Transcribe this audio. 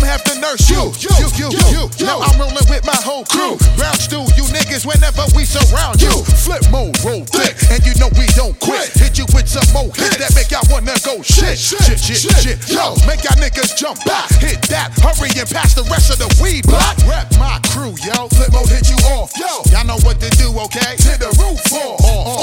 have to nurse you. Now I'm rolling with my whole crew. Round stew, you niggas whenever we surround you. Flip mode, roll thick, and you know we don't quit. Hit you with some more hits that make y'all wanna go shit. Yo, make y'all niggas jump back. Hit that, hurry and pass the rest of the weed block. Rep my crew, yo. Flip mode hit you off. Yo, y'all know what to do, okay? To the roof off.